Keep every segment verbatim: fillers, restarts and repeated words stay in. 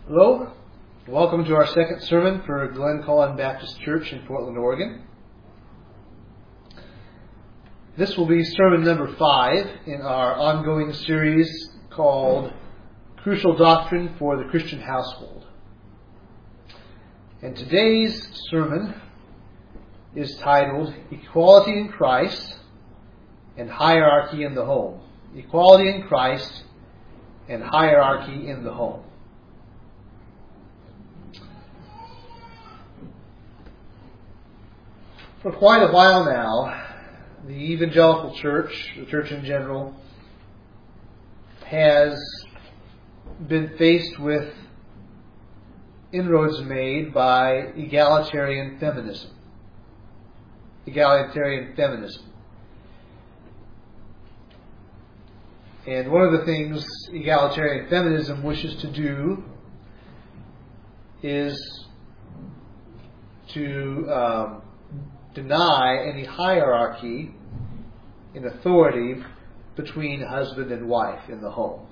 Hello, welcome to our second sermon for Glen Collin Baptist Church in Portland, Oregon. This will be sermon number five in our ongoing series called Crucial Doctrine for the Christian Household. And today's sermon is titled Equality in Christ and Hierarchy in the Home. Equality in Christ and Hierarchy in the Home. For quite a while now, the evangelical church, the church in general, has been faced with inroads made by egalitarian feminism. Egalitarian feminism. And one of the things egalitarian feminism wishes to do is to um, deny any hierarchy in authority between husband and wife in the home.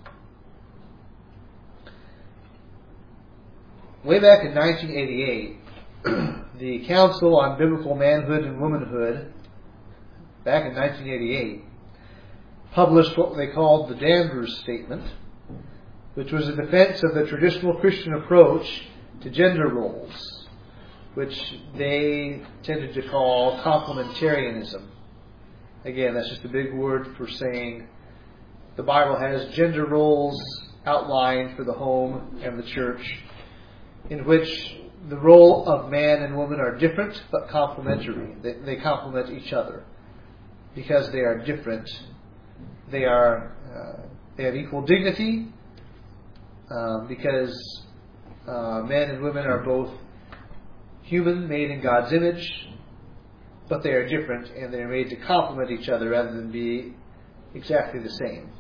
Way back in nineteen eighty-eight, the Council on Biblical Manhood and Womanhood, back in nineteen eighty-eight, published what they called the Danvers Statement, which was a defense of the traditional Christian approach to gender roles, which they tended to call complementarianism. Again, that's just a big word for saying the Bible has gender roles outlined for the home and the church, in which the role of man and woman are different but complementary. They, they complement each other. Because they are different, they are uh, they have equal dignity, um, because uh, men and women are both human, made in God's image, but they are different and they are made to complement each other rather than be exactly the same.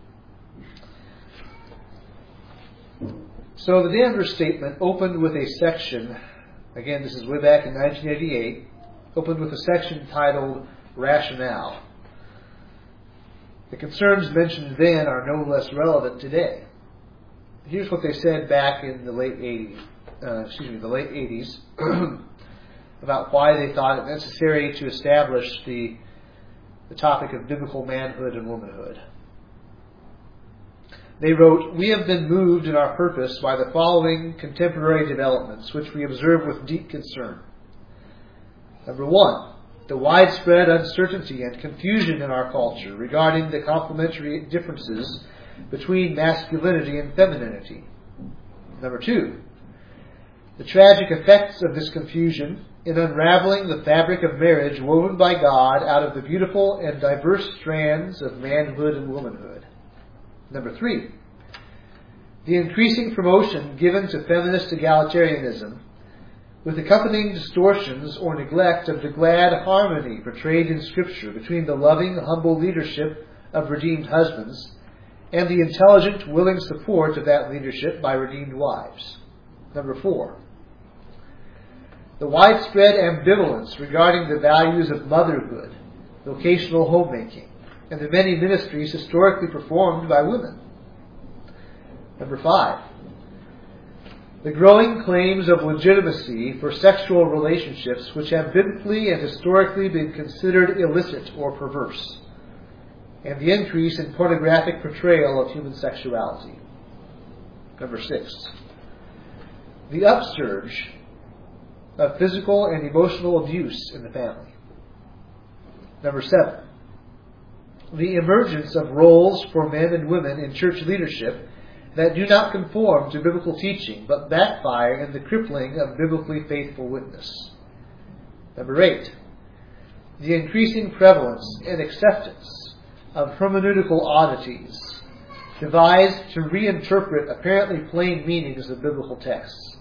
So the Danvers Statement opened with a section, again this is way back in nineteen eighty-eight, opened with a section titled Rationale. The concerns mentioned then are no less relevant today. Here's what they said back in the late eighties. Uh, excuse me, the late eighties, about why they thought it necessary to establish the, the topic of biblical manhood and womanhood. They wrote, "We have been moved in our purpose by the following contemporary developments, which we observe with deep concern. Number one, the widespread uncertainty and confusion in our culture regarding the complementary differences between masculinity and femininity. Number two, the tragic effects of this confusion in unraveling the fabric of marriage woven by God out of the beautiful and diverse strands of manhood and womanhood. Number three, the increasing promotion given to feminist egalitarianism with accompanying distortions or neglect of the glad harmony portrayed in Scripture between the loving, humble leadership of redeemed husbands and the intelligent, willing support of that leadership by redeemed wives. Number four, the widespread ambivalence regarding the values of motherhood, vocational homemaking, and the many ministries historically performed by women. Number five, the growing claims of legitimacy for sexual relationships which have biblically and historically been considered illicit or perverse, and the increase in pornographic portrayal of human sexuality. Number six, the upsurge of physical and emotional abuse in the family. Number seven, the emergence of roles for men and women in church leadership that do not conform to biblical teaching, but backfire in the crippling of biblically faithful witness. Number eight, the increasing prevalence and acceptance of hermeneutical oddities devised to reinterpret apparently plain meanings of biblical texts.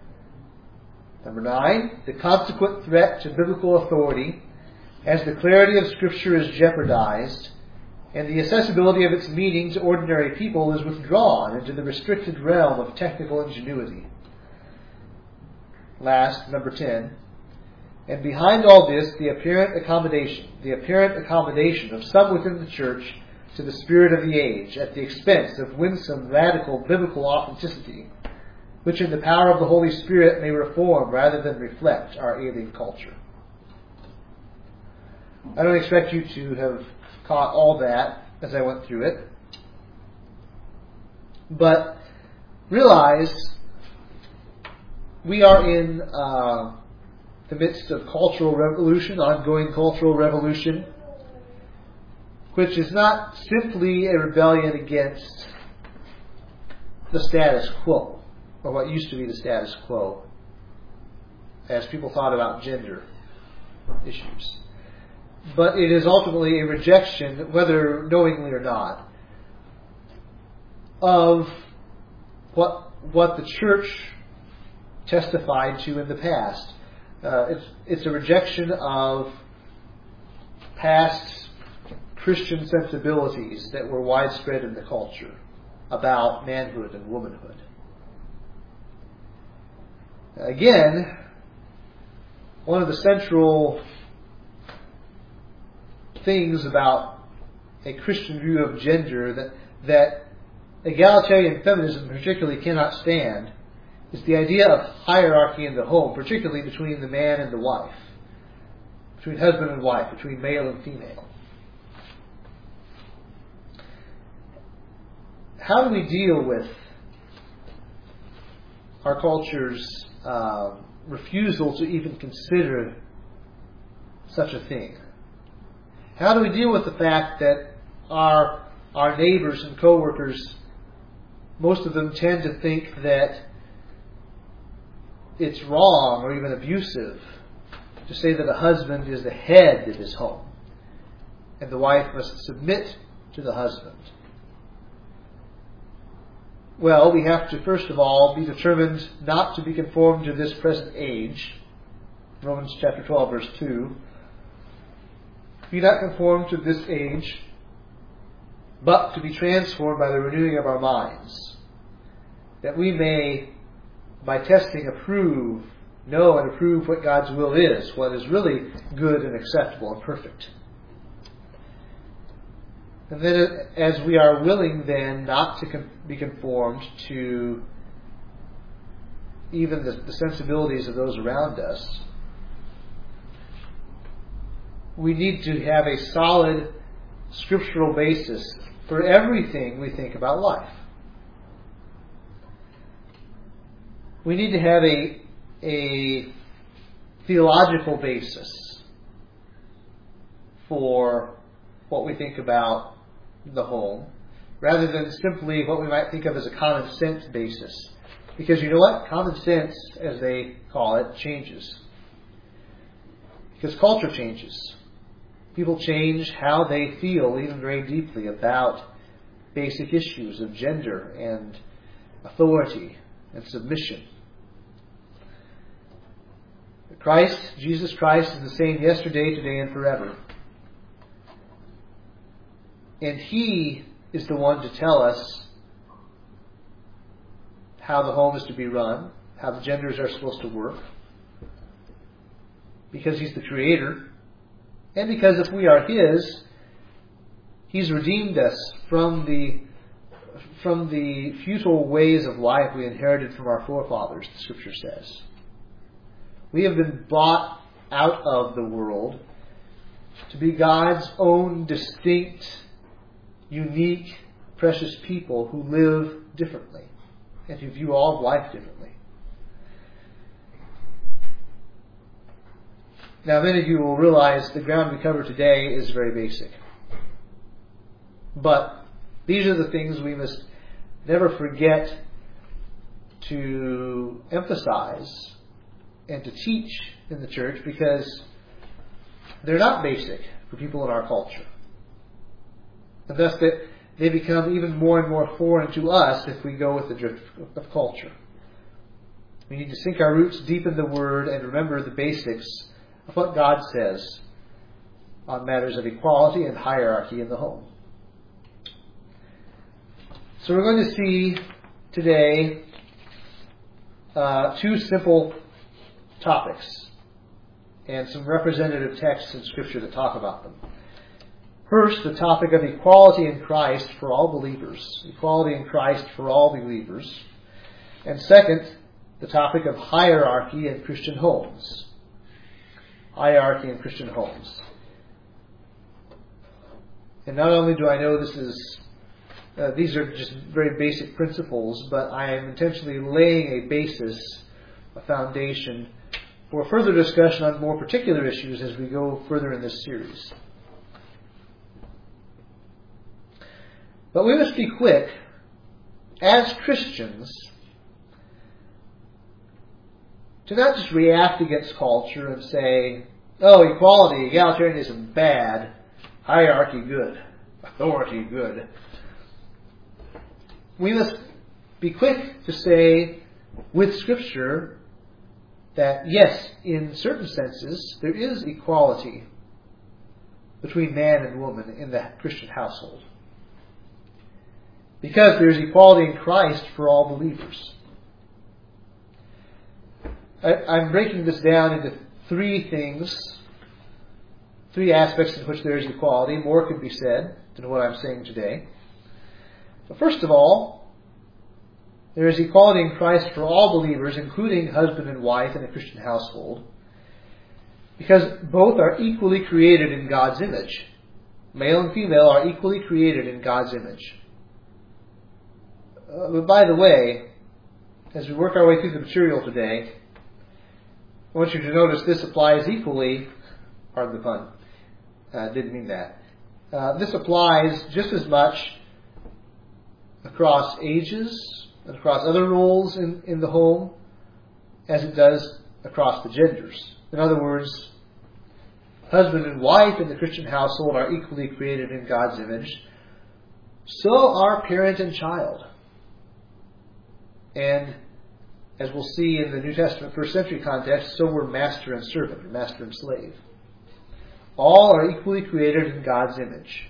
Number nine, the consequent threat to biblical authority as the clarity of Scripture is jeopardized and the accessibility of its meaning to ordinary people is withdrawn into the restricted realm of technical ingenuity. Last, number ten, and behind all this, the apparent accommodation, the apparent accommodation of some within the church to the spirit of the age at the expense of winsome, radical, biblical authenticity which in the power of the Holy Spirit may reform rather than reflect our alien culture. I don't expect you to have caught all that as I went through it, but realize we are in uh, the midst of cultural revolution, ongoing cultural revolution, which is not simply a rebellion against the status quo, or what used to be the status quo, as people thought about gender issues. But it is ultimately a rejection, whether knowingly or not, of what what the church testified to in the past. Uh, it's, it's a rejection of past Christian sensibilities that were widespread in the culture about manhood and womanhood. Again, one of the central things about a Christian view of gender that, that egalitarian feminism particularly cannot stand is the idea of hierarchy in the home, particularly between the man and the wife, between husband and wife, between male and female. How do we deal with our culture's uh, refusal to even consider such a thing? How do we deal with the fact that our our neighbors and coworkers, most of them tend to think that it's wrong or even abusive to say that a husband is the head of his home and the wife must submit to the husband? Well, we have to first of all be determined not to be conformed to this present age. Romans chapter twelve, verse two. Be not conformed to this age, but to be transformed by the renewing of our minds, that we may, by testing, approve, know and approve what God's will is, what is really good and acceptable and perfect. And then as we are willing then not to be conformed to even the, the sensibilities of those around us, we need to have a solid scriptural basis for everything we think about life. We need to have a, a theological basis for what we think about the home, rather than simply what we might think of as a common sense basis. Because you know what? Common sense, as they call it, changes. Because culture changes. People change how they feel, even very deeply, about basic issues of gender and authority and submission. Christ, Jesus Christ, is the same yesterday, today, and forever. And He is the one to tell us how the home is to be run, how the genders are supposed to work. Because He's the Creator. And because if we are His, He's redeemed us from the from the futile ways of life we inherited from our forefathers, the Scripture says. We have been bought out of the world to be God's own distinct, unique, precious people who live differently and who view all of life differently. Now, many of you will realize the ground we cover today is very basic. But these are the things we must never forget to emphasize and to teach in the church, because they're not basic for people in our culture. And thus that they become even more and more foreign to us if we go with the drift of culture. We need to sink our roots deep in the Word and remember the basics of what God says on matters of equality and hierarchy in the home. So we're going to see today uh, two simple topics and some representative texts in Scripture that talk about them. First, the topic of equality in Christ for all believers. Equality in Christ for all believers. And second, the topic of hierarchy in Christian homes. Hierarchy in Christian homes. And not only do I know this is, uh, these are just very basic principles, but I am intentionally laying a basis, a foundation, for further discussion on more particular issues as we go further in this series. But we must be quick, as Christians, to not just react against culture and say, oh, equality, egalitarianism, bad, hierarchy, good, authority, good. We must be quick to say, with Scripture, that yes, in certain senses, there is equality between man and woman in the Christian household. Because there is equality in Christ for all believers. I, I'm breaking this down into three things, three aspects in which there is equality. More could be said than what I'm saying today. But first of all, there is equality in Christ for all believers, including husband and wife in a Christian household, because both are equally created in God's image. Male and female are equally created in God's image. Uh, but by the way, as we work our way through the material today, I want you to notice this applies equally, pardon the pun, I uh, didn't mean that. Uh, this applies just as much across ages and across other roles in, in the home as it does across the genders. In other words, husband and wife in the Christian household are equally created in God's image. So are parent and child. And as we'll see in the New Testament first century context, so were master and servant, or master and slave. All are equally created in God's image.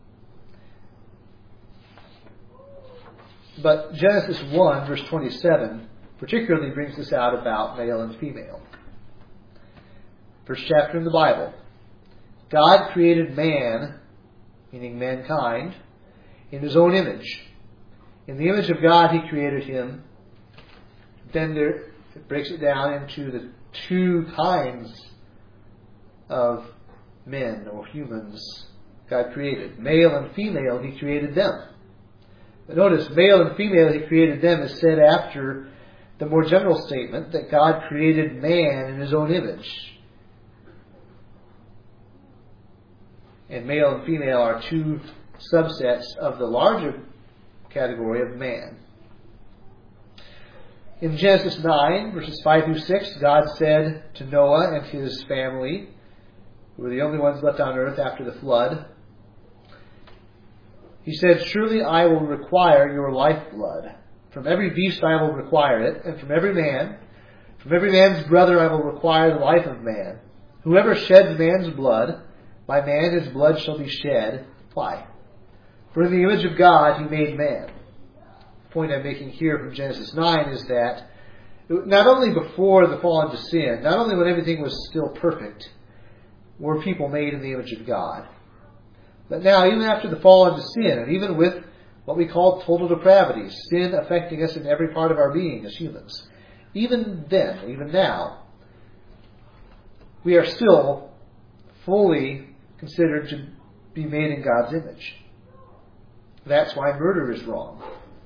But Genesis one, verse twenty-seven, particularly brings this out about male and female. First chapter in the Bible. God created man, meaning mankind, in His own image. In the image of God He created him. Then there, it breaks it down into the two kinds of men or humans God created. Male and female He created them. But notice, male and female He created them is said after the more general statement that God created man in His own image. And male and female are two subsets of the larger category of man. In Genesis nine, verses five through six, God said to Noah and his family, who were the only ones left on earth after the flood, He said, surely I will require your lifeblood. From every beast I will require it, and from every man, from every man's brother I will require the life of man. Whoever sheds man's blood, by man his blood shall be shed. Why? For in the image of God He made man. The point I'm making here from Genesis nine is that not only before the fall into sin, not only when everything was still perfect, were people made in the image of God. But now, even after the fall into sin, and even with what we call total depravity, sin affecting us in every part of our being as humans, even then, even now, we are still fully considered to be made in God's image. That's why murder is wrong.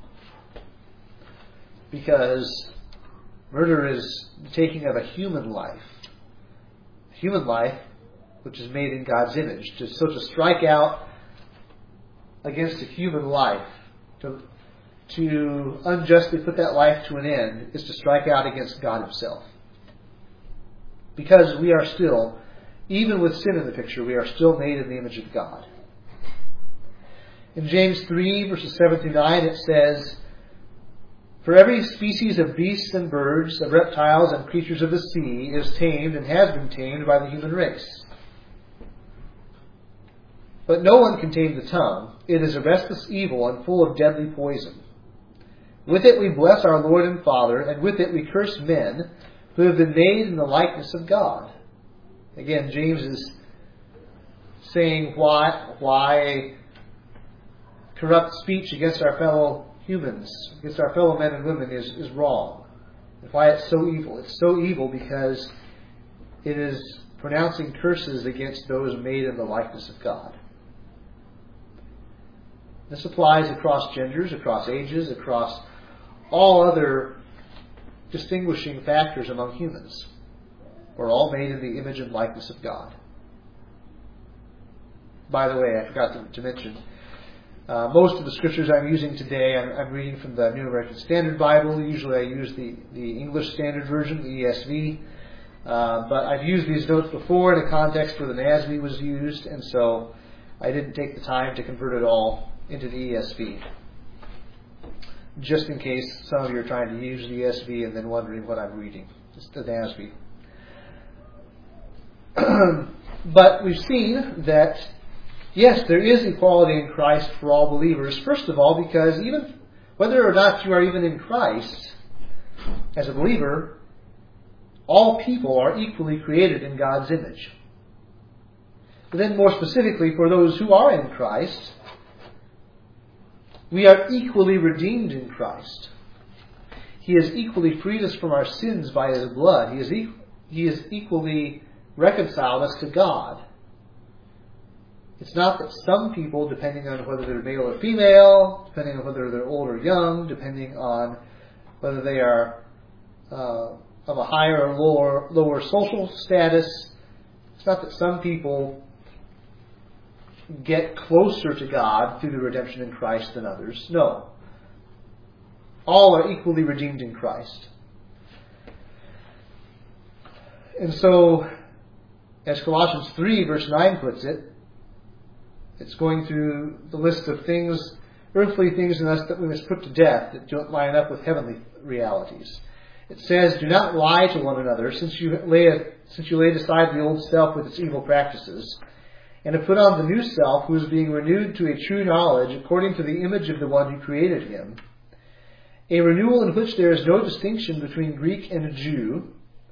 Because murder is the taking of a human life. A human life which is made in God's image. To, so to strike out against a human life, to, to unjustly put that life to an end, is to strike out against God Himself. Because we are still, even with sin in the picture, we are still made in the image of God. In James three, verses seven through nine, it says, for every species of beasts and birds, of reptiles and creatures of the sea is tamed and has been tamed by the human race. But no one can tame the tongue. It is a restless evil and full of deadly poison. With it we bless our Lord and Father, and with it we curse men who have been made in the likeness of God. Again, James is saying why, why corrupt speech against our fellow humans, against our fellow men and women is, is wrong. And why it's so evil. It's so evil because it is pronouncing curses against those made in the likeness of God. This applies across genders, across ages, across all other distinguishing factors among humans. We're all made in the image and likeness of God. By the way, I forgot to, to mention, uh, most of the scriptures I'm using today, I'm, I'm reading from the New American Standard Bible. Usually I use the, the English Standard Version, the E S V. Uh, but I've used these notes before in a context where the N A S B was used, and so I didn't take the time to convert it all into the E S V. Just in case some of you are trying to use the E S V and then wondering what I'm reading. It's the N A S B. But we've seen that, yes, there is equality in Christ for all believers. First of all, because even whether or not you are even in Christ, as a believer, all people are equally created in God's image. But then more specifically, for those who are in Christ, we are equally redeemed in Christ. He has equally freed us from our sins by His blood. He has, e- he has equally reconciled us to God. It's not that some people, depending on whether they're male or female, depending on whether they're old or young, depending on whether they are uh, of a higher or lower, lower social status, it's not that some people get closer to God through the redemption in Christ than others. No. All are equally redeemed in Christ. And so, as Colossians three verse nine puts it, it's going through the list of things, earthly things in us that we must put to death that don't line up with heavenly realities. It says, do not lie to one another, since you, lay, since you laid aside the old self with its evil practices, and have put on the new self, who is being renewed to a true knowledge according to the image of the one who created him, a renewal in which there is no distinction between Greek and Jew,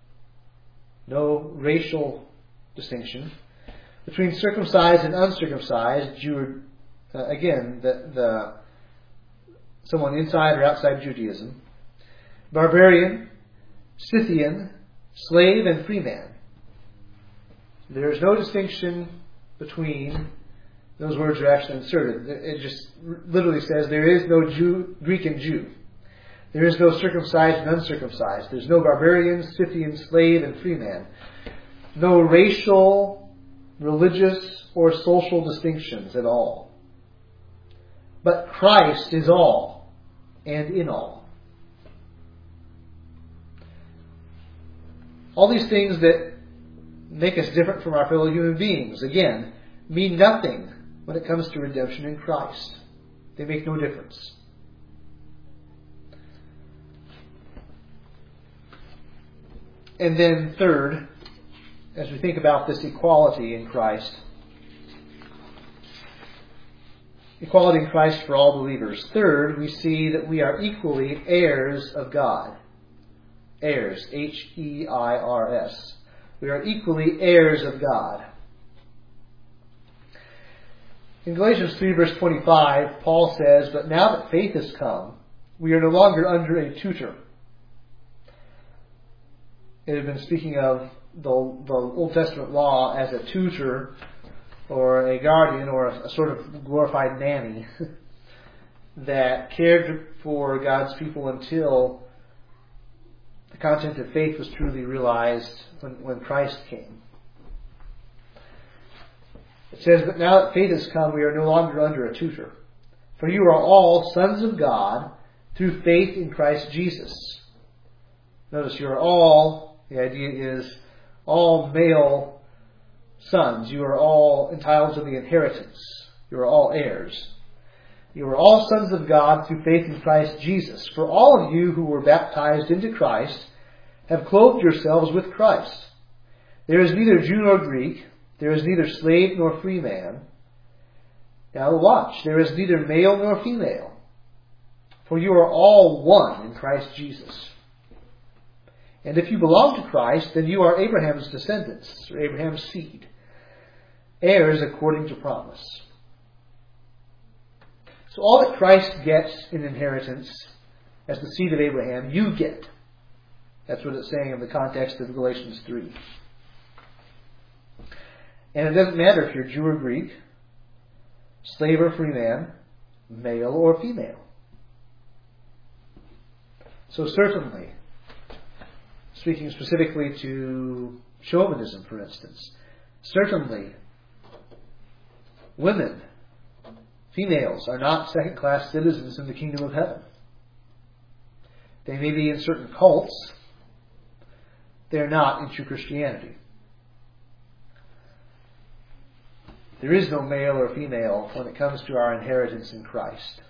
no racial distinction, between circumcised and uncircumcised, Jew, uh, again, the, the someone inside or outside Judaism, barbarian, Scythian, slave, and free man. There is no distinction between, those words are actually inserted. It just literally says there is no Jew, Greek and Jew. There is no circumcised and uncircumcised. There's no barbarian, Scythian, slave, and free man. No racial, religious, or social distinctions at all. But Christ is all and in all. All these things that make us different from our fellow human beings, again, mean nothing when it comes to redemption in Christ. They make no difference. And then third, as we think about this equality in Christ, equality in Christ for all believers. Third, we see that we are equally heirs of God. Heirs, H E I R S. We are equally heirs of God. In Galatians three verse twenty-five, Paul says, but now that faith has come, we are no longer under a tutor. It had been speaking of the, the Old Testament law as a tutor or a guardian or a, a sort of glorified nanny that cared for God's people until the content of faith was truly realized when, when Christ came. It says, but now that faith has come, we are no longer under a tutor. For you are all sons of God through faith in Christ Jesus. Notice you are all, the idea is, all male sons. You are all entitled to the inheritance. You are all heirs. You are all sons of God through faith in Christ Jesus. For all of you who were baptized into Christ have clothed yourselves with Christ. There is neither Jew nor Greek. There is neither slave nor free man. Now watch. There is neither male nor female. For you are all one in Christ Jesus. And if you belong to Christ, then you are Abraham's descendants, or Abraham's seed, heirs according to promise. So all that Christ gets in inheritance as the seed of Abraham, you get. That's what it's saying in the context of Galatians three. And it doesn't matter if you're Jew or Greek, slave or free man, male or female. So certainly, speaking specifically to chauvinism, for instance, certainly women, females, are not second-class citizens in the kingdom of heaven. They may be in certain cults. They are not in true Christianity. There is no male or female when it comes to our inheritance in Christ.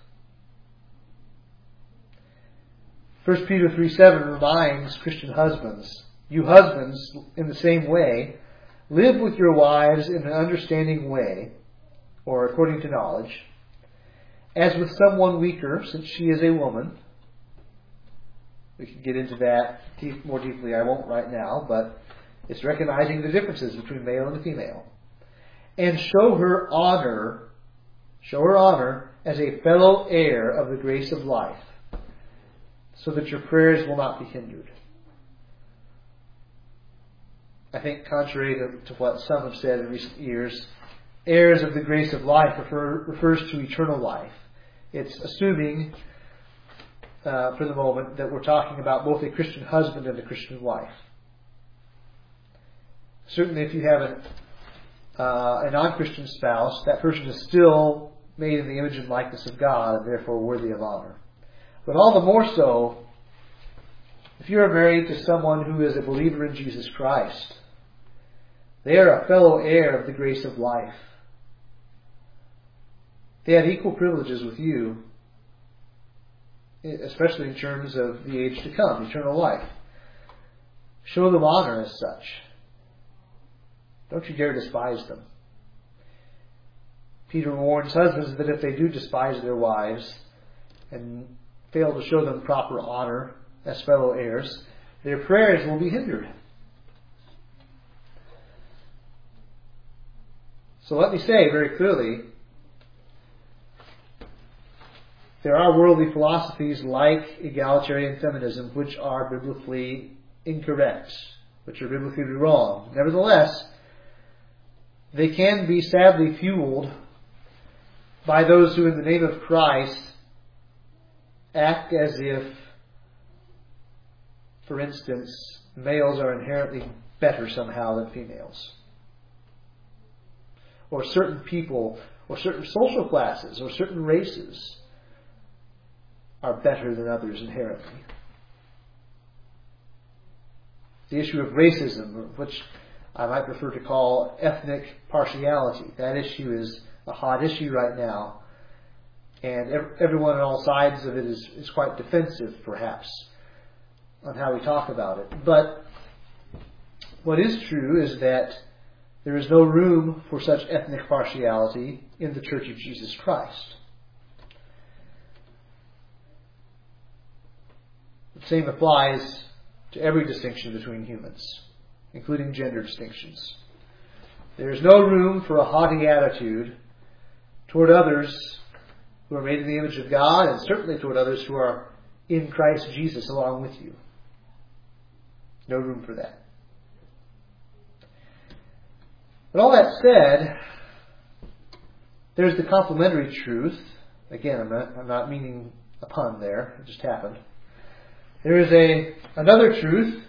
First Peter three seven reminds Christian husbands, you husbands, in the same way, live with your wives in an understanding way, or according to knowledge, as with someone weaker, since she is a woman. We can get into that deep, more deeply. I won't right now, but it's recognizing the differences between male and female. And show her honor, show her honor as a fellow heir of the grace of life, so that your prayers will not be hindered. I think contrary to, to what some have said in recent years, heirs of the grace of life refer, refers to eternal life. It's assuming, uh, for the moment, that we're talking about both a Christian husband and a Christian wife. Certainly if you have an, uh, a non-Christian spouse, that person is still made in the image and likeness of God and therefore worthy of honor. But all the more so, if you are married to someone who is a believer in Jesus Christ, they are a fellow heir of the grace of life. They have equal privileges with you, especially in terms of the age to come, eternal life. Show them honor as such. Don't you dare despise them. Peter warns husbands that if they do despise their wives and fail to show them proper honor as fellow heirs, their prayers will be hindered. So let me say very clearly, there are worldly philosophies like egalitarian feminism which are biblically incorrect, which are biblically wrong. Nevertheless, they can be sadly fueled by those who in the name of Christ act as if, for instance, males are inherently better somehow than females. Or certain people, or certain social classes, or certain races are better than others inherently. The issue of racism, which I might prefer to call ethnic partiality, that issue is a hot issue right now. And everyone on all sides of it is, is quite defensive, perhaps, on how we talk about it. But what is true is that there is no room for such ethnic partiality in the Church of Jesus Christ. The same applies to every distinction between humans, including gender distinctions. There is no room for a haughty attitude toward others who are made in the image of God, and certainly toward others who are in Christ Jesus along with you. No room for that. But all that said, there's the complementary truth. Again, I'm not, I'm not meaning a pun there. It just happened. There is a another truth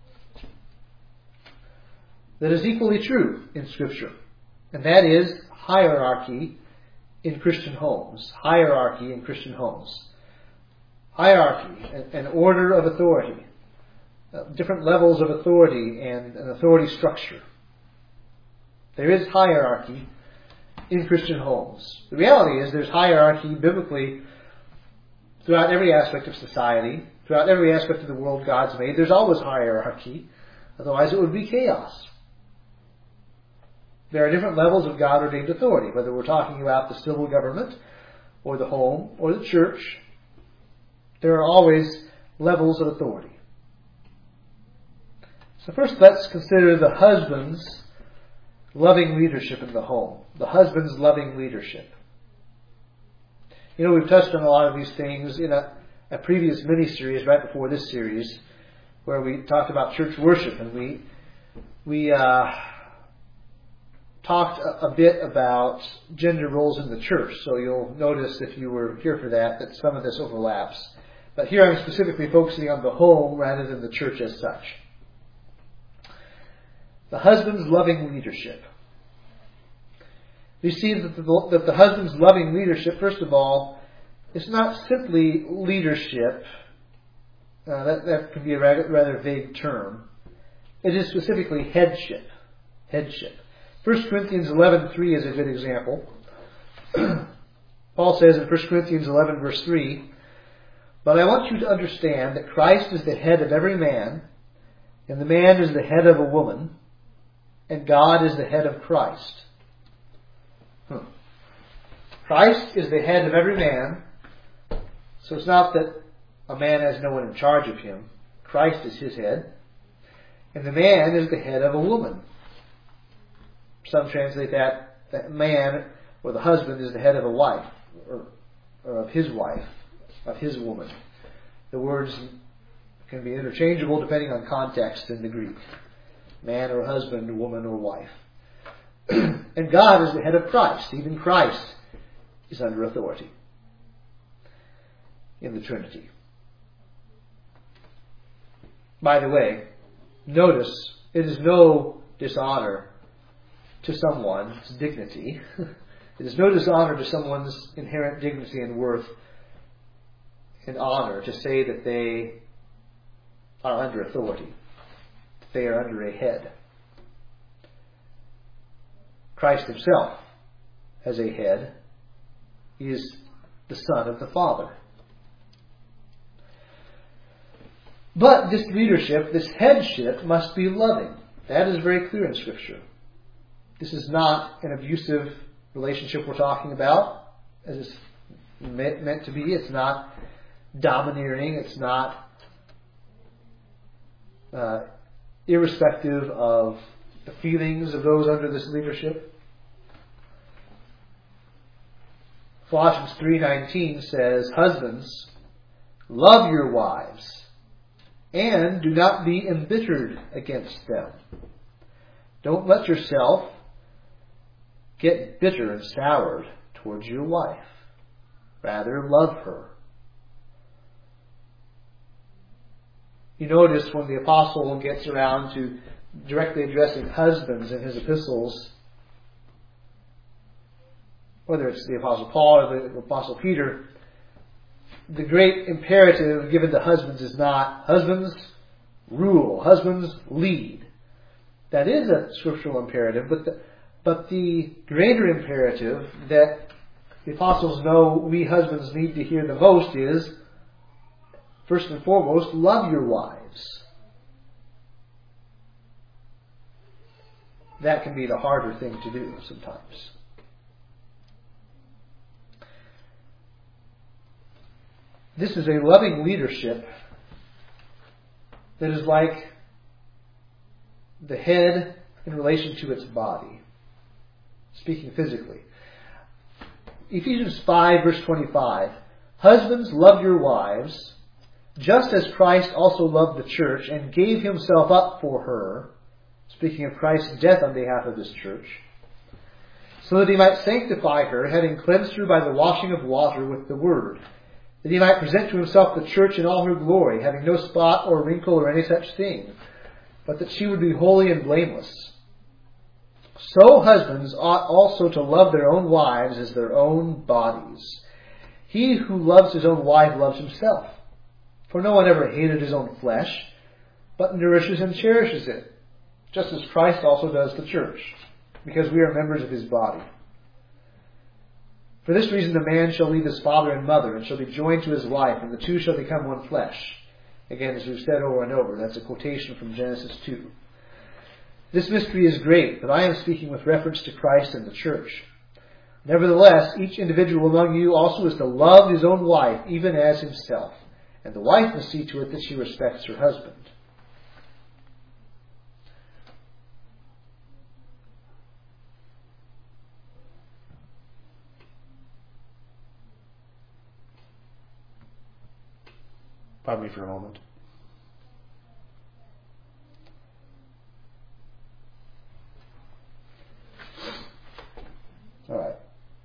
that is equally true in Scripture, and that is hierarchy in Christian homes. Hierarchy in Christian homes. Hierarchy, an order of authority, different levels of authority and an authority structure. There is hierarchy in Christian homes. The reality is there's hierarchy biblically throughout every aspect of society, throughout every aspect of the world God's made. There's always hierarchy. Otherwise it would be chaos. There are different levels of God-ordained authority, whether we're talking about the civil government or the home or the church. There are always levels of authority. So first let's consider the husband's loving leadership in the home. The husband's loving leadership. You know, we've touched on a lot of these things in a, a previous mini-series right before this series, where we talked about church worship, and we we uh, talked a, a bit about gender roles in the church. So you'll notice, if you were here for that, that some of this overlaps. But here I'm specifically focusing on the home rather than the church as such. The husband's loving leadership. We see that the, that the husband's loving leadership, first of all, is not simply leadership. Uh, that, that can be a rather, rather vague term. It is specifically headship. Headship. First Corinthians eleven three is a good example. Paul says in First Corinthians eleven verse three, "But I want you to understand that Christ is the head of every man, and the man is the head of a woman, and God is the head of Christ." Hmm. Christ is the head of every man, so it's not that a man has no one in charge of him. Christ is his head. And the man is the head of a woman. Some translate that, that man, or the husband, is the head of a wife, or, or of his wife, of his woman. The words can be interchangeable depending on context in the Greek. Man or husband, woman or wife. And God is the head of Christ. Even Christ is under authority in the Trinity. By the way, notice it is no dishonor to someone's dignity. It is no dishonor to someone's inherent dignity and worth and honor to say that they are under authority, that they are under a head. Christ himself has a head. He is the Son of the Father. But this leadership, this headship, must be loving. That is very clear in Scripture. This is not an abusive relationship we're talking about, as it's meant to be. It's not domineering. It's not uh, irrespective of the feelings of those under this leadership. Colossians three nineteen says, "Husbands, love your wives, and do not be embittered against them." Don't let yourself get bitter and soured towards your wife. Rather, love her. You notice when the apostle gets around to directly addressing husbands in his epistles, whether it's the apostle Paul or the apostle Peter, the great imperative given to husbands is not, husbands, rule, husbands, lead. That is a scriptural imperative, but the, but the greater imperative that the apostles know we husbands need to hear the most is, first and foremost, love your wives. That can be the harder thing to do sometimes. This is a loving leadership that is like the head in relation to its body, speaking physically. Ephesians five verse twenty-five, "Husbands, love your wives, just as Christ also loved the church and gave himself up for her," speaking of Christ's death on behalf of his church, "so that he might sanctify her, having cleansed her by the washing of water with the word, that he might present to himself the church in all her glory, having no spot or wrinkle or any such thing, but that she would be holy and blameless. So husbands ought also to love their own wives as their own bodies. He who loves his own wife loves himself. For no one ever hated his own flesh, but nourishes and cherishes it, just as Christ also does the church, because we are members of his body. For this reason the man shall leave his father and mother, and shall be joined to his wife, and the two shall become one flesh." Again, as we've said over and over, that's a quotation from Genesis two. This mystery is great, but I am speaking with reference to Christ and the church. Nevertheless, each individual among you also is to love his own wife, even as himself, and the wife must see to it that she respects her husband. Pardon me for a moment. All right.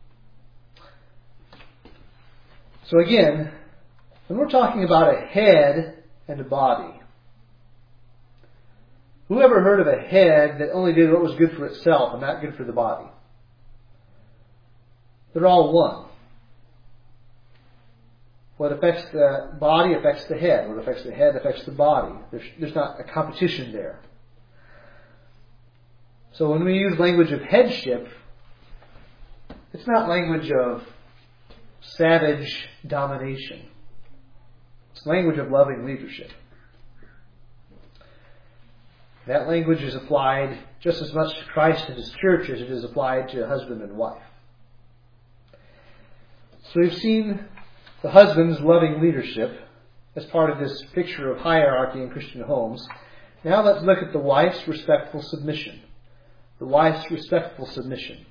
So again, when we're talking about a head and a body, who ever heard of a head that only did what was good for itself and not good for the body? They're all one. What affects the body affects the head. What affects the head affects the body. There's, there's not a competition there. So when we use language of headship, it's not language of savage domination. It's language of loving leadership. That language is applied just as much to Christ and His church as it is applied to husband and wife. So we've seen the husband's loving leadership as part of this picture of hierarchy in Christian homes. Now let's look at the wife's respectful submission. The wife's respectful submission.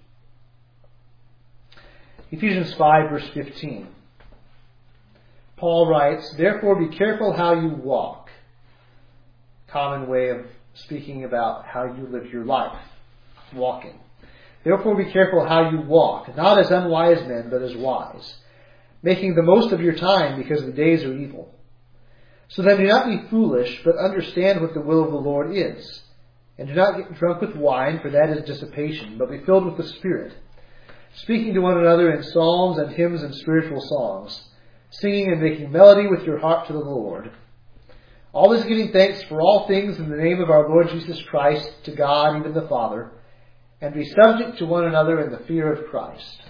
Ephesians five, verse fifteen. Paul writes, "Therefore be careful how you walk." Common way of speaking about how you live your life. Walking. "Therefore be careful how you walk, not as unwise men, but as wise, making the most of your time because the days are evil. So then do not be foolish, but understand what the will of the Lord is. And do not get drunk with wine, for that is dissipation, but be filled with the Spirit, speaking to one another in psalms and hymns and spiritual songs, singing and making melody with your heart to the Lord, always giving thanks for all things in the name of our Lord Jesus Christ to God, even the Father, and be subject to one another in the fear of Christ."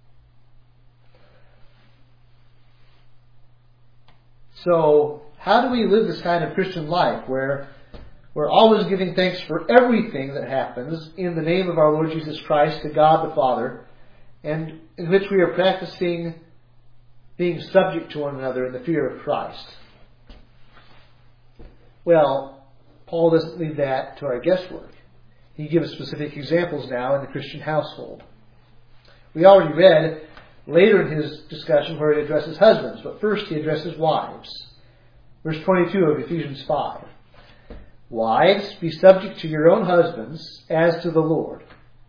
So, how do we live this kind of Christian life where we're always giving thanks for everything that happens in the name of our Lord Jesus Christ to God the Father, and in which we are practicing being subject to one another in the fear of Christ? Well, Paul doesn't leave that to our guesswork. He gives specific examples now in the Christian household. We already read later in his discussion where he addresses husbands, but first he addresses wives. Verse twenty-two of Ephesians five. "Wives, be subject to your own husbands as to the Lord.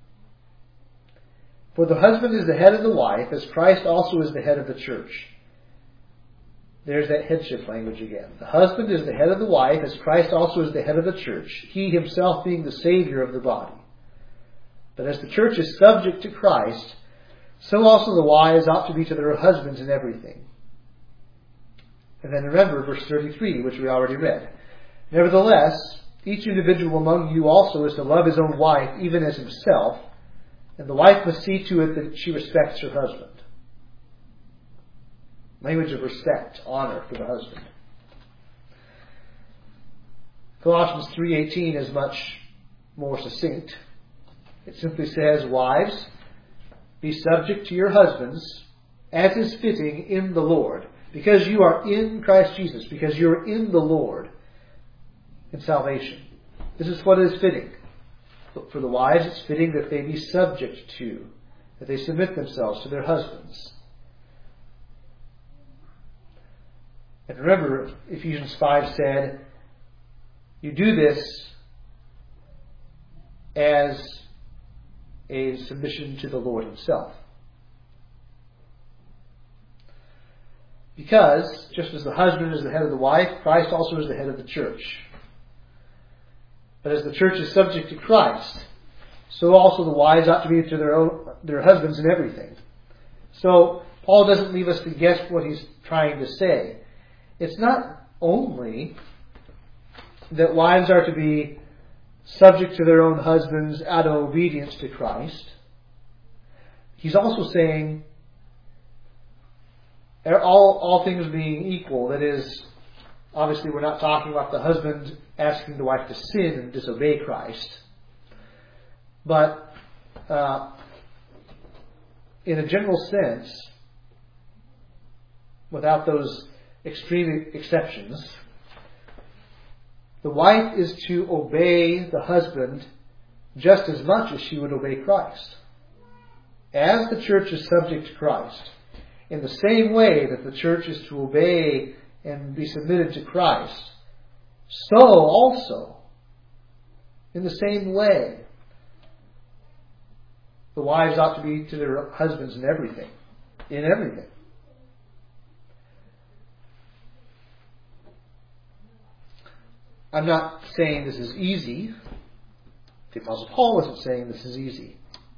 For the husband is the head of the wife, as Christ also is the head of the church." There's that headship language again. "The husband is the head of the wife, as Christ also is the head of the church, he himself being the Savior of the body. But as the church is subject to Christ, so also the wives ought to be to their husbands in everything." And then remember verse thirty-three, which we already read. "Nevertheless, each individual among you also is to love his own wife, even as himself, and the wife must see to it that she respects her husband." Language of respect, honor for the husband. Colossians three eighteen is much more succinct. It simply says, "Wives, be subject to your husbands, as is fitting in the Lord." Because you are in Christ Jesus, because you are in the Lord in salvation. This is what is fitting. But for the wives, it's fitting that they be subject to, that they submit themselves to their husbands. And remember, Ephesians five said, you do this as a submission to the Lord Himself. Because, just as the husband is the head of the wife, Christ also is the head of the church. But as the church is subject to Christ, so also the wives ought to be to their own, their husbands in everything. So, Paul doesn't leave us to guess what he's trying to say. It's not only that wives are to be subject to their own husbands out of obedience to Christ. He's also saying, all, all things being equal, that is, obviously we're not talking about the husband asking the wife to sin and disobey Christ. But uh, in a general sense, without those extreme exceptions, the wife is to obey the husband just as much as she would obey Christ. As the church is subject to Christ, in the same way that the church is to obey and be submitted to Christ, so also, in the same way, the wives ought to be to their husbands in everything. In everything. I'm not saying this is easy. The Apostle Paul wasn't saying this is easy.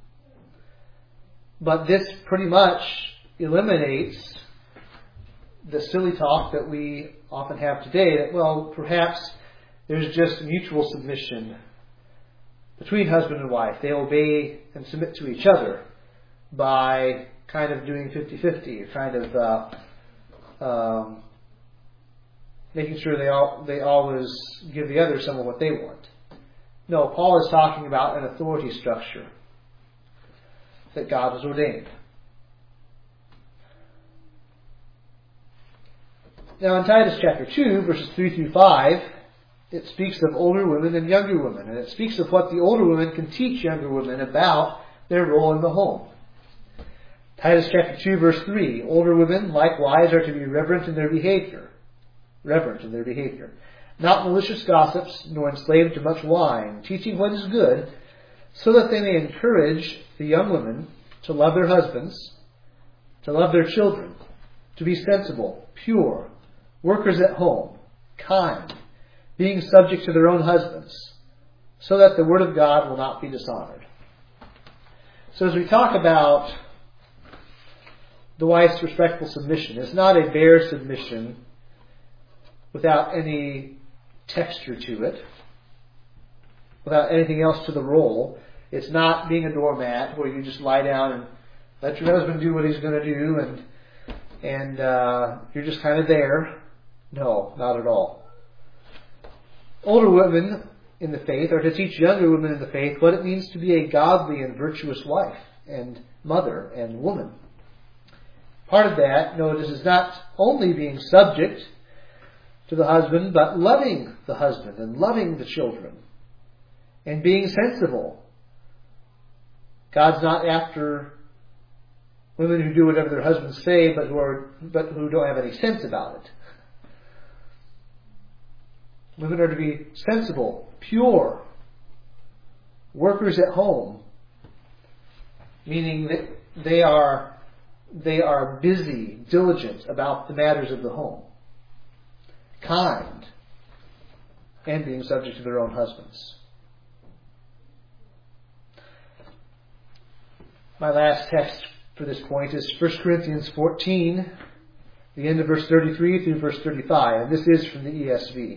But this pretty much eliminates the silly talk that we often have today that, well, perhaps there's just mutual submission between husband and wife. They obey and submit to each other by kind of doing fifty-fifty, kind of uh, um, making sure they all they always give the other some of what they want. No, Paul is talking about an authority structure that God has ordained. Now in Titus chapter two, verses three through five, it speaks of older women and younger women. And it speaks of what the older women can teach younger women about their role in the home. Titus chapter two, verse three, older women likewise are to be reverent in their behavior. Reverent in their behavior. Not malicious gossips, nor enslaved to much wine, teaching what is good, so that they may encourage the young women to love their husbands, to love their children, to be sensible, pure, workers at home, kind, being subject to their own husbands, so that the word of God will not be dishonored. So as we talk about the wife's respectful submission, it's not a bare submission without any texture to it, without anything else to the role. It's not being a doormat where you just lie down and let your husband do what he's going to do and and uh, you're just kind of there. No, not at all. Older women in the faith are to teach younger women in the faith what it means to be a godly and virtuous wife and mother and woman. Part of that, notice, is not only being subject to the husband, but loving the husband and loving the children and being sensible. God's not after women who do whatever their husbands say, but who are but who don't have any sense about it. Women are to be sensible, pure, workers at home, meaning that they are they are busy, diligent about the matters of the home, kind, and being subject to their own husbands. My last text for this point is First Corinthians fourteen, the end of verse thirty-three through verse thirty-five, and this is from the E S V.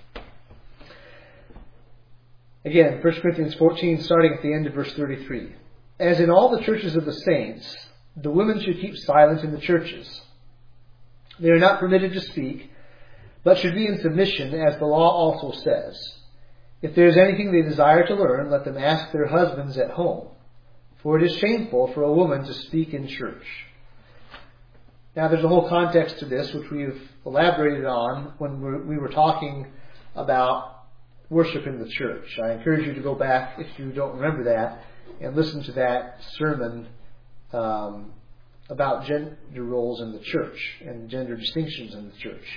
Again, First Corinthians fourteen, starting at the end of verse thirty-three. As in all the churches of the saints, the women should keep silent in the churches. They are not permitted to speak, but should be in submission, as the law also says. If there is anything they desire to learn, let them ask their husbands at home. For it is shameful for a woman to speak in church. Now there's a whole context to this, which we've elaborated on when we were talking about worship in the church. I encourage you to go back, if you don't remember that, and listen to that sermon um, about gender roles in the church and gender distinctions in the church.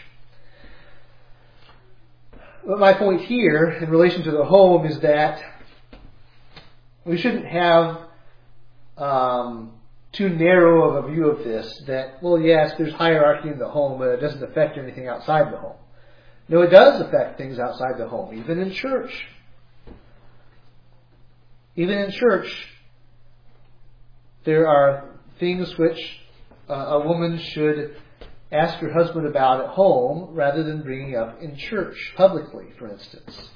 But my point here in relation to the home is that we shouldn't have um, too narrow of a view of this, that, well, yes, there's hierarchy in the home, but it doesn't affect anything outside the home. No, it does affect things outside the home, even in church. Even in church, there are things which uh, a woman should ask her husband about at home rather than bringing up in church, publicly, for instance.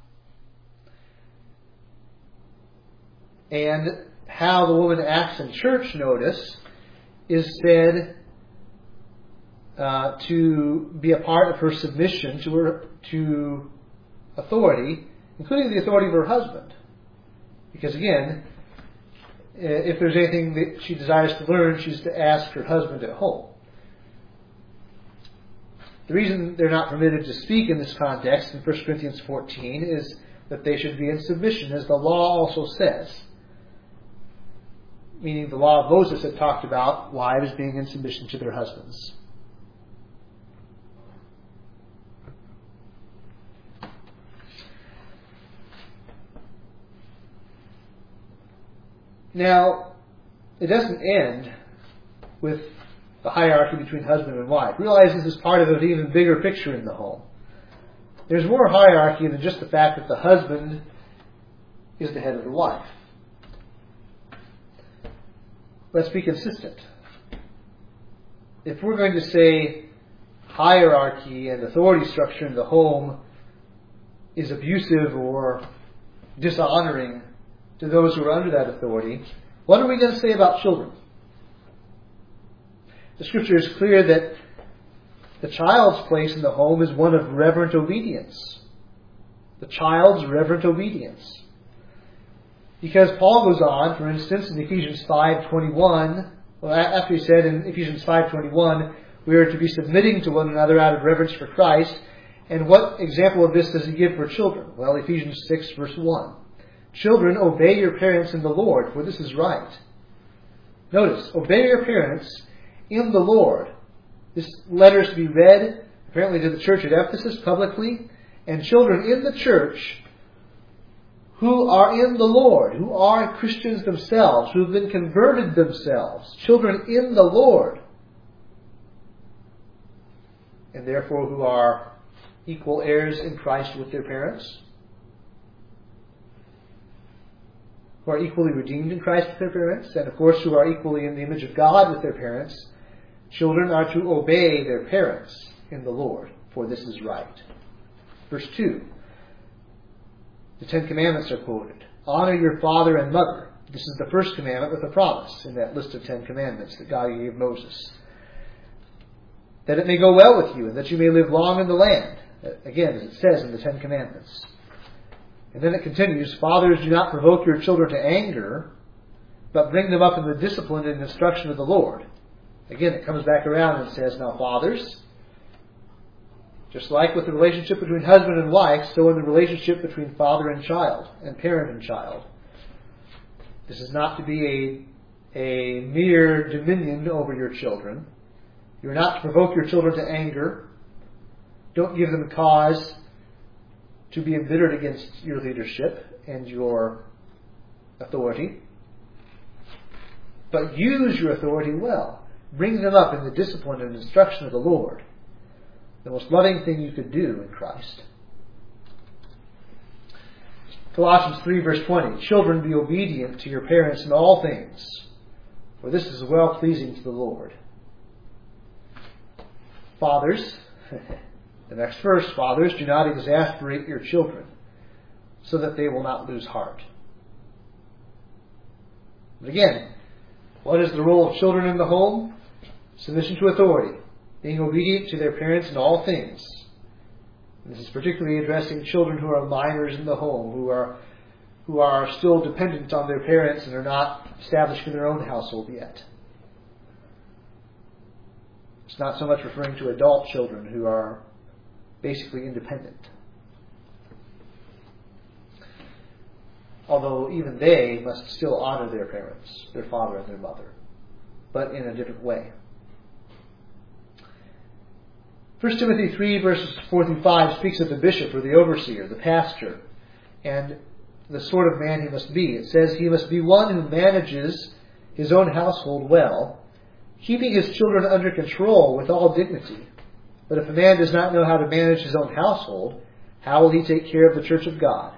And how the woman acts in church, notice, is said uh, to be a part of her submission to her to authority, including the authority of her husband. Because again, if there's anything that she desires to learn, she's to ask her husband at home. The reason they're not permitted to speak in this context in First Corinthians fourteen is that they should be in submission, as the law also says. Meaning the law of Moses had talked about wives being in submission to their husbands. Now, it doesn't end with the hierarchy between husband and wife. Realize this is part of an even bigger picture in the home. There's more hierarchy than just the fact that the husband is the head of the wife. Let's be consistent. If we're going to say hierarchy and authority structure in the home is abusive or dishonoring to those who are under that authority, what are we going to say about children? The Scripture is clear that the child's place in the home is one of reverent obedience. The child's reverent obedience. Because Paul goes on, for instance, in Ephesians five twenty-one, well, after he said in Ephesians five twenty-one, we are to be submitting to one another out of reverence for Christ. And what example of this does he give for children? Well, Ephesians six verse one. Children, obey your parents in the Lord, for this is right. Notice, obey your parents in the Lord. This letter is to be read, apparently to the church at Ephesus publicly, and children in the church who are in the Lord, who are Christians themselves, who have been converted themselves, children in the Lord, and therefore who are equal heirs in Christ with their parents, who are equally redeemed in Christ with their parents, and of course who are equally in the image of God with their parents. Children are to obey their parents in the Lord, for this is right. Verse two. The Ten Commandments are quoted. Honor your father and mother. This is the first commandment with a promise in that list of Ten Commandments that God gave Moses. That it may go well with you and that you may live long in the land. Again, as it says in the Ten Commandments. And then it continues, fathers, do not provoke your children to anger, but bring them up in the discipline and instruction of the Lord. Again, it comes back around and says, now fathers, just like with the relationship between husband and wife, so in the relationship between father and child, and parent and child. This is not to be a, a mere dominion over your children. You're not to provoke your children to anger. Don't give them cause to be embittered against your leadership and your authority. But use your authority well. Bring them up in the discipline and instruction of the Lord. The most loving thing you could do in Christ. Colossians three verse twenty. Children, be obedient to your parents in all things, for this is well-pleasing to the Lord. Fathers, the next verse, fathers, do not exasperate your children, so that they will not lose heart. But again, what is the role of children in the home? Submission to authority. Being obedient to their parents in all things. And this is particularly addressing children who are minors in the home, who are who are still dependent on their parents and are not established in their own household yet. It's not so much referring to adult children who are basically independent. Although even they must still honor their parents, their father and their mother, but in a different way. First Timothy three verses four through five speaks of the bishop or the overseer, the pastor, and the sort of man he must be. It says he must be one who manages his own household well, keeping his children under control with all dignity. But if a man does not know how to manage his own household, how will he take care of the church of God?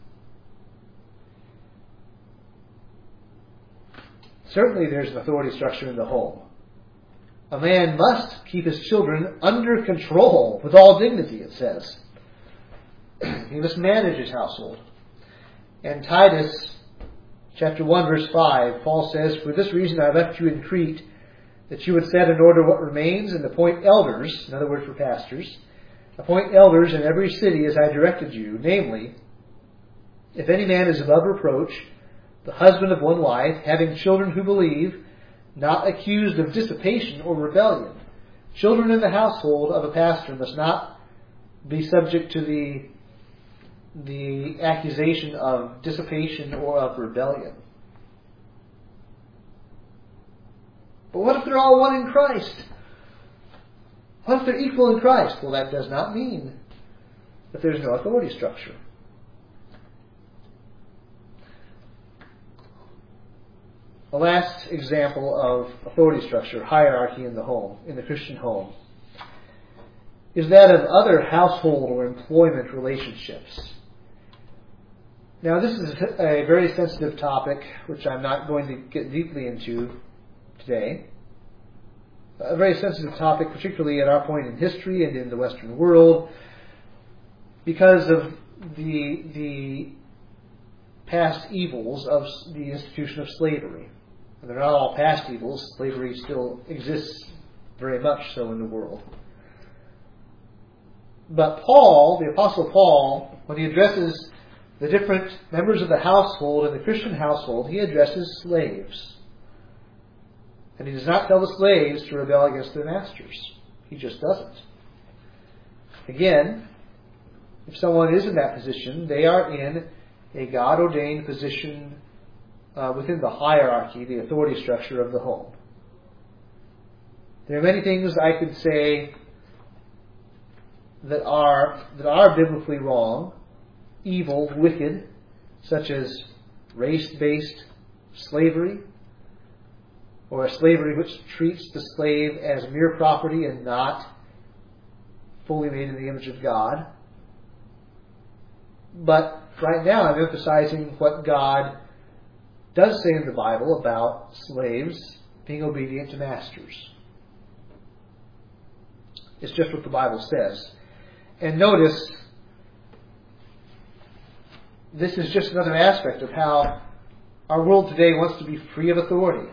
Certainly there's an authority structure in the home. A man must keep his children under control with all dignity, it says. He must manage his household. And Titus chapter one verse five, Paul says, for this reason I left you in Crete, that you would set in order what remains and appoint elders, another word for pastors, appoint elders in every city as I directed you, namely, if any man is above reproach, the husband of one wife, having children who believe, not accused of dissipation or rebellion. Children in the household of a pastor must not be subject to the, the accusation of dissipation or of rebellion. But what if they're all one in Christ? What if they're equal in Christ? Well, that does not mean that there's no authority structure. last example of authority structure, hierarchy in the home, in the Christian home, is that of other household or employment relationships. Now, this is a very sensitive topic, which I'm not going to get deeply into today. A very sensitive topic, particularly at our point in history and in the Western world, because of the the past evils of the institution of slavery. And they're not all past evils. Slavery still exists very much so in the world. But Paul, the Apostle Paul, when he addresses the different members of the household in the Christian household, he addresses slaves. And he does not tell the slaves to rebel against their masters. He just doesn't. Again, if someone is in that position, they are in a God-ordained position uh, within the hierarchy, the authority structure of the home. There are many things I could say that are that are biblically wrong, evil, wicked, such as race-based slavery, or a slavery which treats the slave as mere property and not fully made in the image of God. But right now I'm emphasizing what God does say in the Bible about slaves being obedient to masters. It's just what the Bible says. And notice, this is just another aspect of how our world today wants to be free of authority.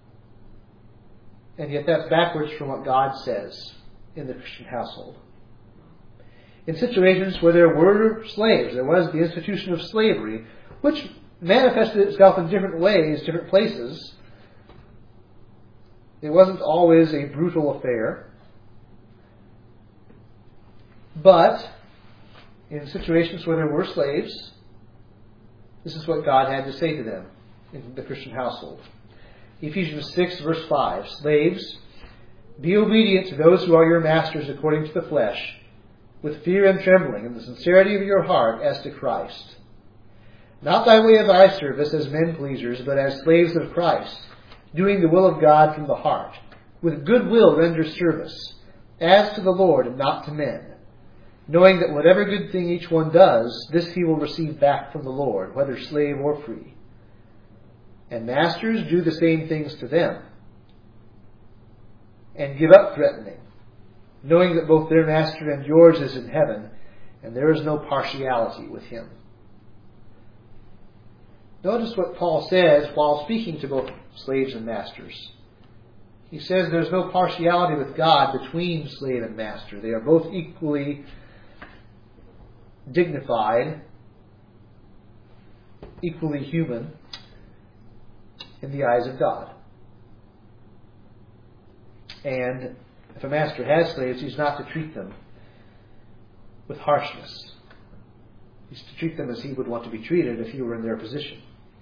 And yet that's backwards from what God says in the Christian household. In situations where there were slaves, there was the institution of slavery, which manifested itself in different ways, different places. It wasn't always a brutal affair. But in situations where there were slaves, this is what God had to say to them in the Christian household. Ephesians six, verse five, Slaves, be obedient to those who are your masters according to the flesh, with fear and trembling, and the sincerity of your heart as to Christ. Not by way of eye service as men pleasers, but as slaves of Christ, doing the will of God from the heart. With good will render service, as to the Lord and not to men, knowing that whatever good thing each one does, this he will receive back from the Lord, whether slave or free. And masters, do the same things to them, and give up threatening, knowing that both their master and yours is in heaven, and there is no partiality with him. Notice what Paul says while speaking to both slaves and masters. He says there's no partiality with God between slave and master. They are both equally dignified, equally human in the eyes of God. And if a master has slaves, he's not to treat them with harshness. He's to treat them as he would want to be treated if he were in their position.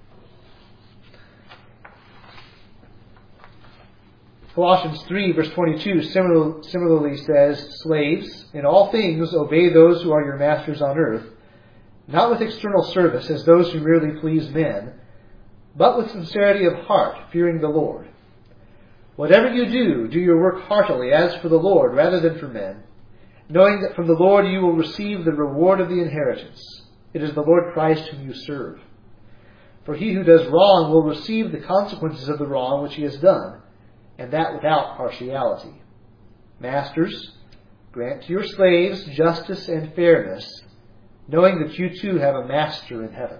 Colossians three, verse twenty-two similar, similarly says, Slaves, in all things obey those who are your masters on earth, not with external service as those who merely please men, but with sincerity of heart, fearing the Lord. Whatever you do, do your work heartily as for the Lord rather than for men, knowing that from the Lord you will receive the reward of the inheritance. It is the Lord Christ whom you serve. For he who does wrong will receive the consequences of the wrong which he has done, and that without partiality. Masters, grant to your slaves justice and fairness, knowing that you too have a master in heaven.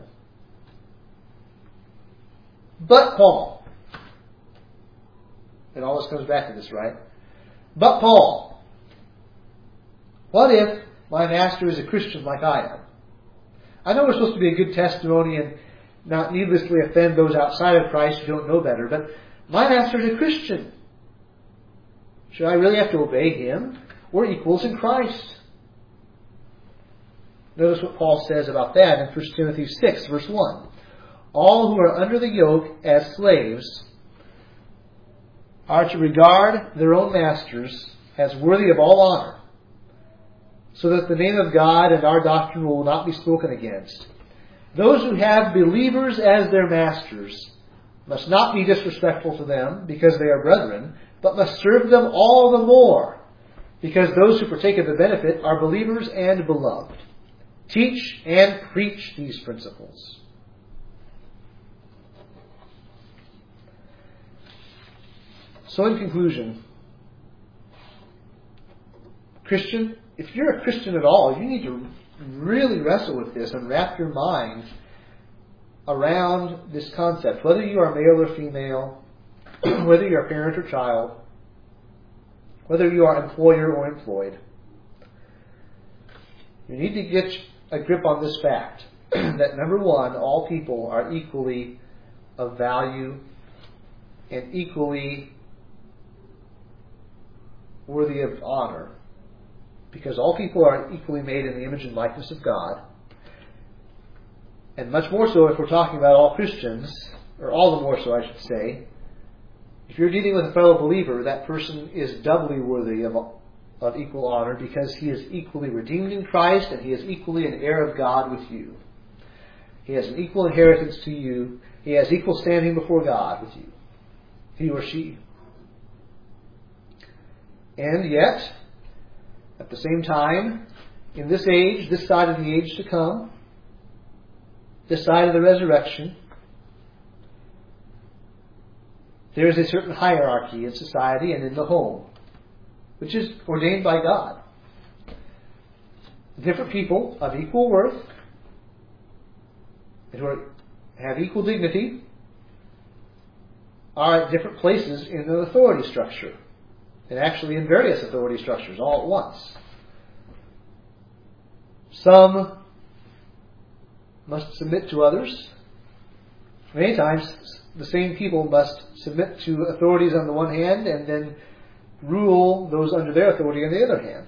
But Paul, it always comes back to this, right? But Paul, what if my master is a Christian like I am? I know we're supposed to be a good testimony and not needlessly offend those outside of Christ who don't know better, but my master is a Christian. Should I really have to obey him? We're equals in Christ. Notice what Paul says about that in First Timothy six, verse one. All who are under the yoke as slaves are to regard their own masters as worthy of all honor, so that the name of God and our doctrine will not be spoken against. Those who have believers as their masters must not be disrespectful to them because they are brethren, but must serve them all the more, because those who partake of the benefit are believers and beloved. Teach and preach these principles. So in conclusion, Christian, if you're a Christian at all, you need to really wrestle with this and wrap your mind around this concept. Whether you are male or female, whether you're a parent or child, whether you are employer or employed, you need to get a grip on this fact that, number one, all people are equally of value and equally worthy of honor, because all people are equally made in the image and likeness of God. And much more so if we're talking about all Christians, or all the more so I should say, if you're dealing with a fellow believer, that person is doubly worthy of, of equal honor, because he is equally redeemed in Christ and he is equally an heir of God with you. He has an equal inheritance to you. He has equal standing before God with you, he or she. And yet, at the same time, in this age, this side of the age to come, this side of the resurrection, there is a certain hierarchy in society and in the home, which is ordained by God. Different people of equal worth and who are, have equal dignity are at different places in the authority structure, and actually in various authority structures all at once. Some must submit to others. Many times the same people must submit to authorities on the one hand and then rule those under their authority on the other hand.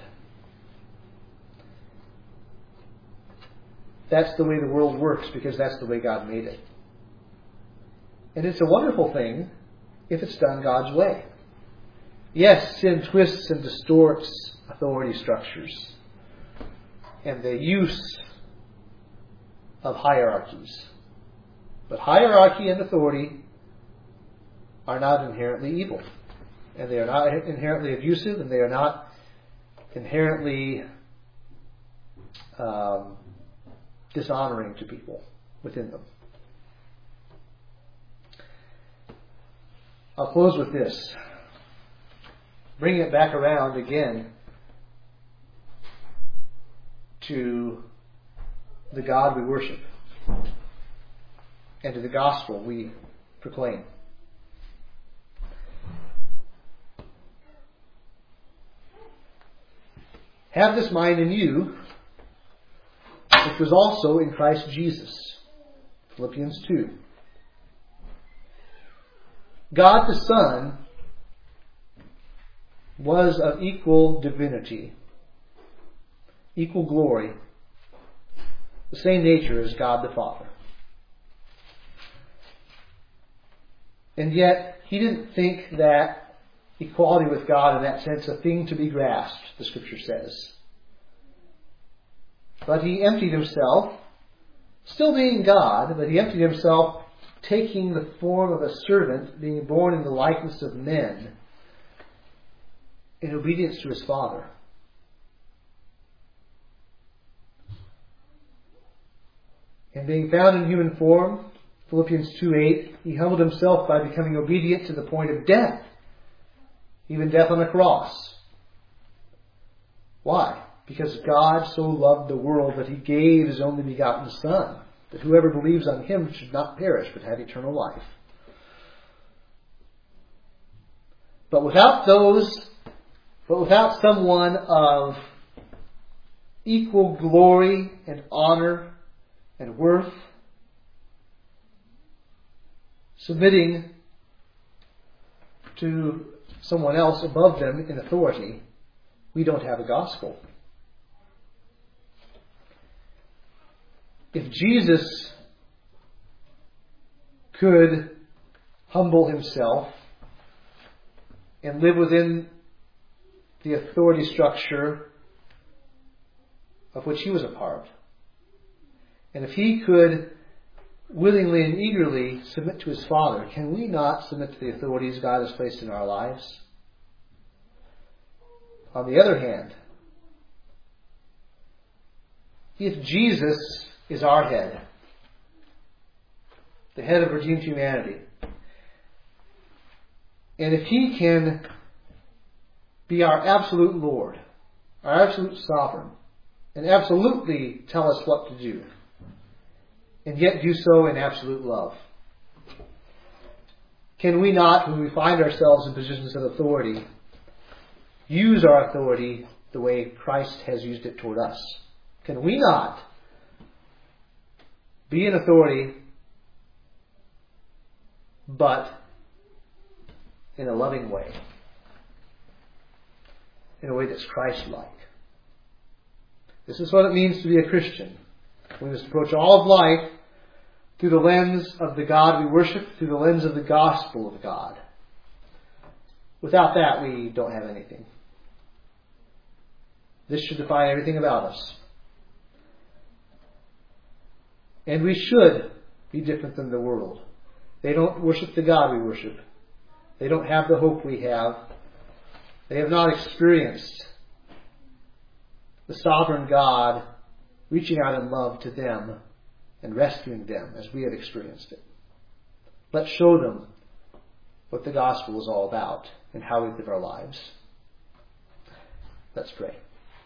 That's the way the world works, because that's the way God made it. And it's a wonderful thing if it's done God's way. Yes, sin twists and distorts authority structures and the use of hierarchies. But hierarchy and authority are not inherently evil. And they are not inherently abusive, and they are not inherently um, dishonoring to people within them. I'll close with this. Bringing it back around again to the God we worship and to the gospel we proclaim. Have this mind in you, which was also in Christ Jesus. Philippians two. God the Son was of equal divinity, equal glory, the same nature as God the Father. And yet, he didn't think that equality with God in that sense a thing to be grasped, the Scripture says. But he emptied himself, still being God, but he emptied himself, taking the form of a servant, being born in the likeness of men, in obedience to his Father. And being found in human form, Philippians two eight, he humbled himself by becoming obedient to the point of death, even death on a cross. Why? Because God so loved the world that he gave his only begotten Son, that whoever believes on him should not perish but have eternal life. But without those, but without someone of equal glory and honor and worth, submitting to someone else above them in authority, we don't have a gospel. If Jesus could humble himself and live within the authority structure of which he was a part, and if he could willingly and eagerly submit to his Father, can we not submit to the authorities God has placed in our lives? On the other hand, if Jesus is our head, the head of redeemed humanity, and if he can be our absolute Lord, our absolute sovereign, and absolutely tell us what to do, and yet do so in absolute love, can we not, when we find ourselves in positions of authority, use our authority the way Christ has used it toward us? Can we not be in authority, but in a loving way, in a way that's Christ-like? This is what it means to be a Christian. We must approach all of life through the lens of the God we worship, through the lens of the gospel of God. Without that, we don't have anything. This should define everything about us. And we should be different than the world. They don't worship the God we worship. They don't have the hope we have. They have not experienced the sovereign God reaching out in love to them and rescuing them as we have experienced it. Let's show them what the gospel is all about and how we live our lives. Let's pray.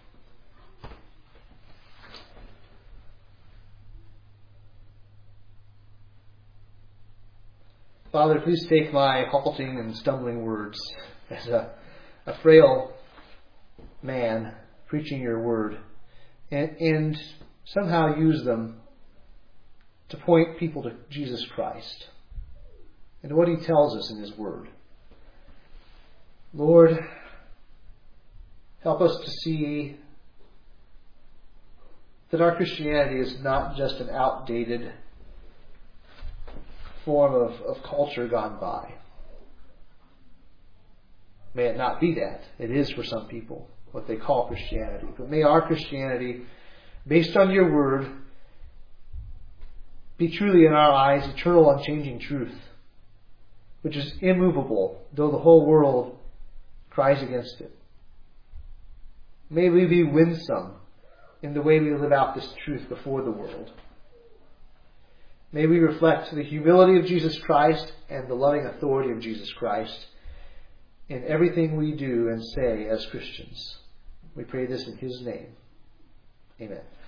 Father, please take my halting and stumbling words as a, a frail man preaching your word, and, and somehow use them to point people to Jesus Christ and what he tells us in his word. Lord, help us to see that our Christianity is not just an outdated form of, of culture gone by. May it not be that. It is for some people what they call Christianity. But may our Christianity, based on your word, be truly in our eyes eternal, unchanging truth, which is immovable, though the whole world cries against it. May we be winsome in the way we live out this truth before the world. May we reflect the humility of Jesus Christ and the loving authority of Jesus Christ in everything we do and say as Christians. We pray this in his name. Amen.